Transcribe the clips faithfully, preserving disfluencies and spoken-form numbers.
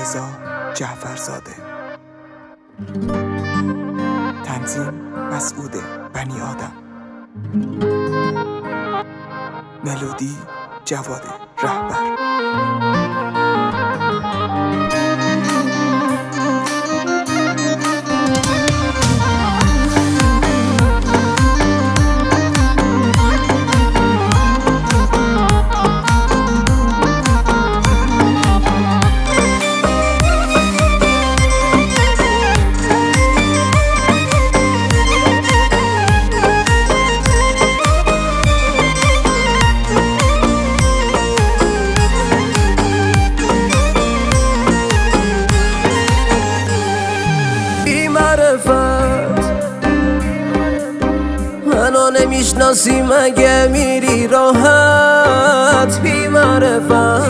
رضا جعفرزاده. تنظیم مسعود بنی آدم. ملودی جواد رهبر. منو نمیشناسی مگه میری راحت بی معرفت.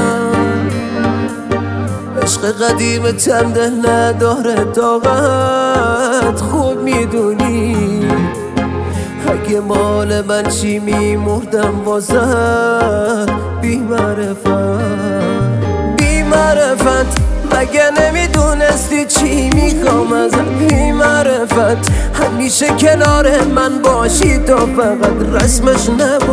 عشق قدیم تم دل نداره طاقت، خوب میدونی اگه مال من چی میمردم واسه بی معرفت. بی معرفت مگه نمیدونستی چی میخوام ازت بی معرفت. همیشه کنار من باشی تا فقط رسمش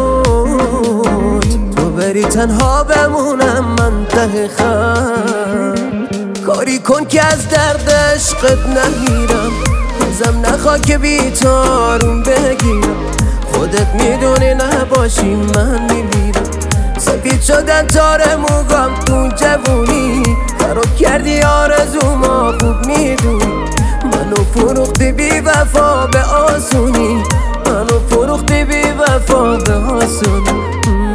نبود تو بری تنها بمونم من ته خم. کاری کن که از درد عشقت نگیرم، ازم نخوا که بیتارون بگیرم. خودت میدونی نباشی من میمیرم. سفید شدن تار موگام تو جوونی، خراب کردی آرزوما خوب میدونی. منو فروختی بی وفا به آسونی، منو فروختی بی وفا به آسونی.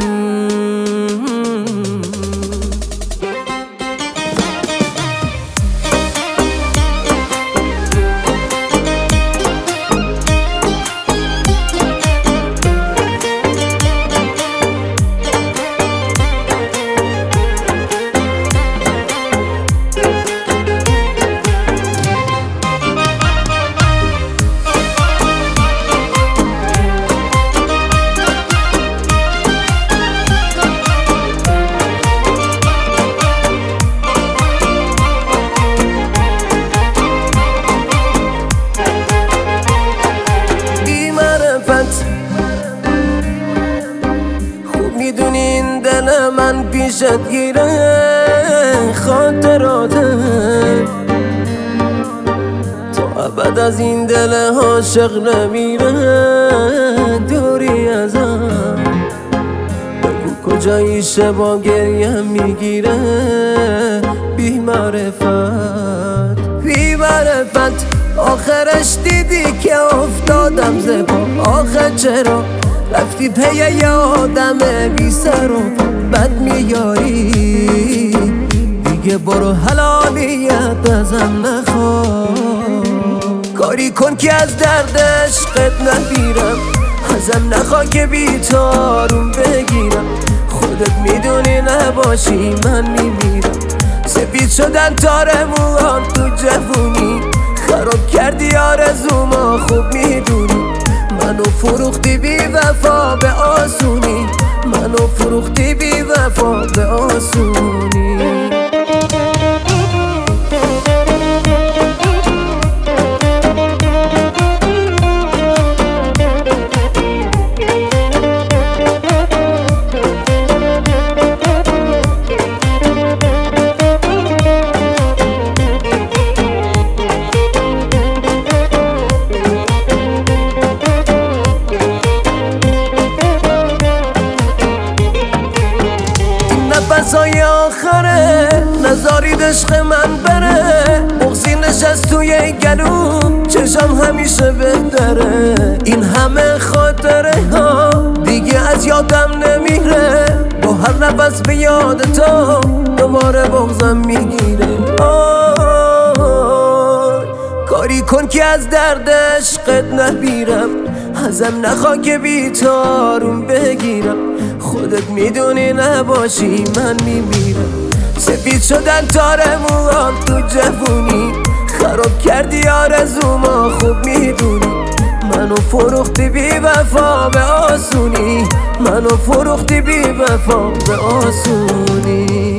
خوب میدونی این دل من پیشت گیره خاطراته، تا ابد از این دل عاشق نمیره دوری ازم. بگو کجایی شبا گریم میگیره بی معرفت. بی معرفت آخرش دیدی که افتادم زبا. آخر چرا رفتی پی یه آدم بی سر و بد میاری؟ دیگه برو حلالیت ازم نخوا. کاری کن که از درد عشقت نگیرم، ازم نخوا که بیتارون بگیرم. خودت میدونی نباشی من میمیرم. سفید شدن تار موهام تو جوونی، خراب کردی آرزوما خوب میدونی. منو فروختی بی وفا به آسونی، منو فروختی بی وفا به آسونی. نفسای آخره نزارید عشق من بره. بغضی نشست توی گلوم، چشم همیشه بهتره. این همه خاطره ها دیگه از یادم نمیره. با هر نفس به یاد تو دوباره بغضم میگیره. کاری کن که از درد عشقت نمیرم، ازم نخوا که بیتارون بگیرم. خودت میدونی نباشی من میمیرم. سفید شدن تار موهام تو جوونی، خراب کردی آرزوما خوب میدونی. منو فروختی بی وفا به آسونی، منو فروختی بی وفا به آسونی.